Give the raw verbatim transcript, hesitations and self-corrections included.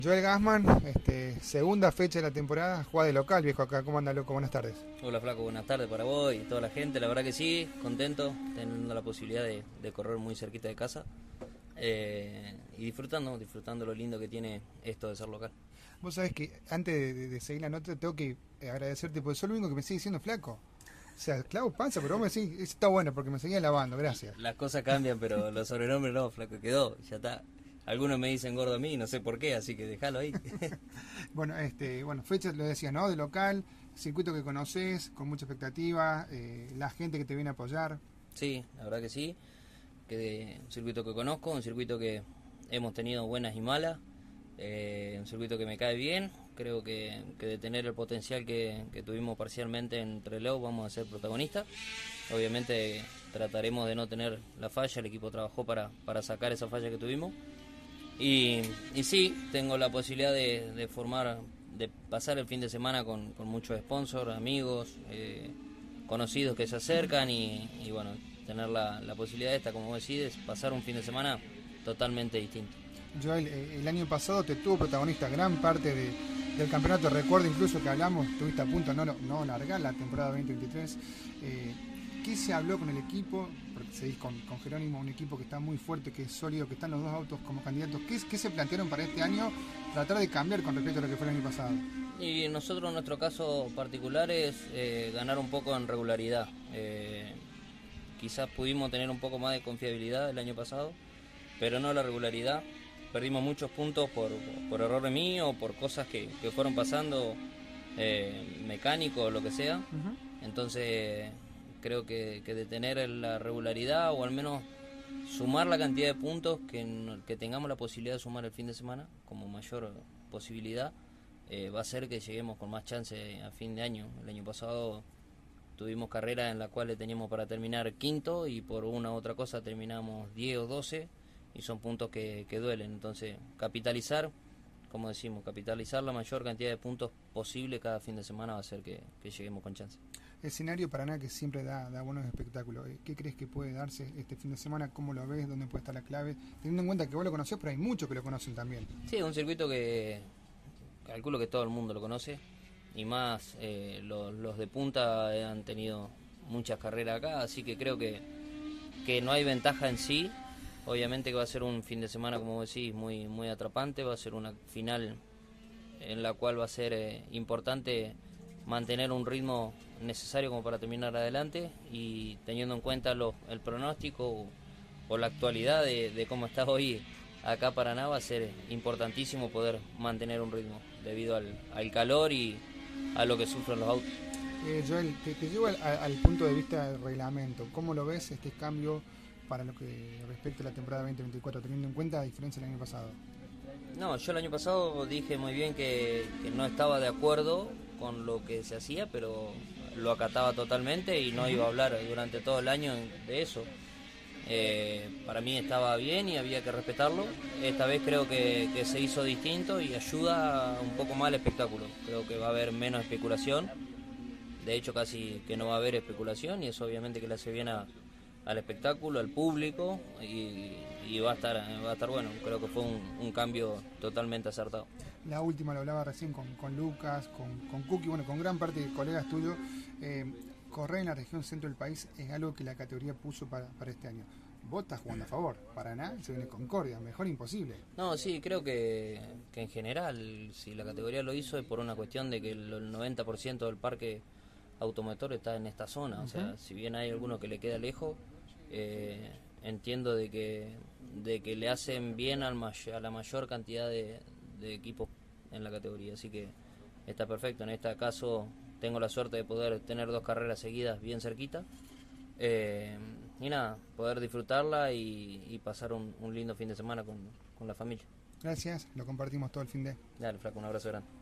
Joel Gassman, este, segunda fecha de la temporada, juega de local, viejo acá. ¿Cómo anda, loco? Buenas tardes. Hola Flaco, buenas tardes para vos y toda la gente. La verdad que sí, contento, teniendo la posibilidad de, de correr muy cerquita de casa eh, y disfrutando, disfrutando lo lindo que tiene esto de ser local. Vos sabés que antes de, de, de seguir la nota tengo que agradecerte porque sos lo único que me sigue diciendo flaco. O sea, clavo panza, pero vos me decís, está bueno porque me seguía lavando, gracias. Las cosas cambian, pero los sobrenombres no, Flaco, quedó, ya está. Algunos me dicen gordo a mí, no sé por qué, así que déjalo ahí. Bueno, este, bueno, fecha, lo decía, ¿no? De local, circuito que conoces, con mucha expectativa, eh, la gente que te viene a apoyar. Sí, la verdad que sí, que de, un circuito que conozco, un circuito que hemos tenido buenas y malas, eh, un circuito que me cae bien, creo que, que de tener el potencial que, que tuvimos parcialmente en Trelew vamos a ser protagonistas. Obviamente trataremos de no tener la falla, el equipo trabajó para, para sacar esa falla que tuvimos. Y, y sí, tengo la posibilidad de, de formar, de pasar el fin de semana con, con muchos sponsors, amigos, eh, conocidos que se acercan y, y bueno, tener la, la posibilidad esta, como vos decís, pasar un fin de semana totalmente distinto. Joel, eh, el año pasado te tuvo protagonista gran parte de, del campeonato. Recuerdo incluso que hablamos, estuviste a punto de no, no largar la temporada veinte veintitrés. Eh, ¿Qué se habló con el equipo? Porque seguís con, con Jerónimo, un equipo que está muy fuerte, que es sólido, que están los dos autos como candidatos. ¿Qué, qué se plantearon para este año? Tratar de cambiar con respecto a lo que fue el año pasado. Y nosotros en nuestro caso particular es eh, ganar un poco en regularidad. Eh, quizás pudimos tener un poco más de confiabilidad el año pasado, pero no la regularidad. Perdimos muchos puntos por, por error mío, por cosas que, que fueron pasando, eh, mecánico o lo que sea. Uh-huh. Entonces creo que, que de tener la regularidad o al menos sumar la cantidad de puntos que, que tengamos la posibilidad de sumar el fin de semana como mayor posibilidad, eh, va a ser que lleguemos con más chance a fin de año. El año pasado tuvimos carreras en las cuales teníamos para terminar quinto y por una u otra cosa terminamos diez o doce y son puntos que, que duelen. Entonces capitalizar, como decimos, capitalizar la mayor cantidad de puntos posible cada fin de semana va a hacer que, que lleguemos con chance. Escenario Paraná que siempre da, da buenos espectáculos. ¿Qué crees que puede darse este fin de semana? ¿Cómo lo ves? ¿Dónde puede estar la clave? Teniendo en cuenta que vos lo conocés, pero hay muchos que lo conocen también. Sí, es un circuito que calculo que todo el mundo lo conoce y más eh, los, los de punta han tenido muchas carreras acá, así que creo que, que no hay ventaja en sí. Obviamente que va a ser un fin de semana, como vos decís, muy, muy atrapante, va a ser una final en la cual va a ser eh, importante mantener un ritmo necesario como para terminar adelante y teniendo en cuenta lo, el pronóstico o, o la actualidad de, de cómo está hoy acá Paraná, va a ser importantísimo poder mantener un ritmo debido al, al calor y a lo que sufren los autos. Eh, Joel, te, te llevo al, al punto de vista del reglamento. ¿Cómo lo ves este cambio para lo que respecta a la temporada veinte veinticuatro, teniendo en cuenta la diferencia del año pasado? No, yo el año pasado dije muy bien que, que no estaba de acuerdo con lo que se hacía, pero lo acataba totalmente y no iba a hablar durante todo el año de eso. Eh, para mí estaba bien y había que respetarlo. Esta vez creo que, que se hizo distinto y ayuda un poco más al espectáculo. Creo que va a haber menos especulación. De hecho, casi que no va a haber especulación y eso obviamente que le hace bien a, al espectáculo, al público y, y va a estar va a estar bueno. Creo que fue un, un cambio totalmente acertado. La última lo hablaba recién con, con Lucas, con, con Cookie, bueno, con gran parte de colegas tuyos. Eh, correr en la región centro del país es algo que la categoría puso para, para este año. Vos estás jugando a favor. Paraná se viene Concordia, mejor imposible. No, sí, creo que, que en general, si la categoría lo hizo es por una cuestión de que el noventa por ciento del parque automotor está en esta zona. Uh-huh. O sea, si bien hay alguno que le queda lejos, eh, entiendo de que de que le hacen bien al may- a la mayor cantidad de, de equipos en la categoría. Así que está perfecto. En este caso tengo la suerte de poder tener dos carreras seguidas bien cerquita. Eh, y nada, poder disfrutarla y, y pasar un, un lindo fin de semana con, con la familia. Gracias, lo compartimos todo el fin de. Dale, Flaco, un abrazo grande.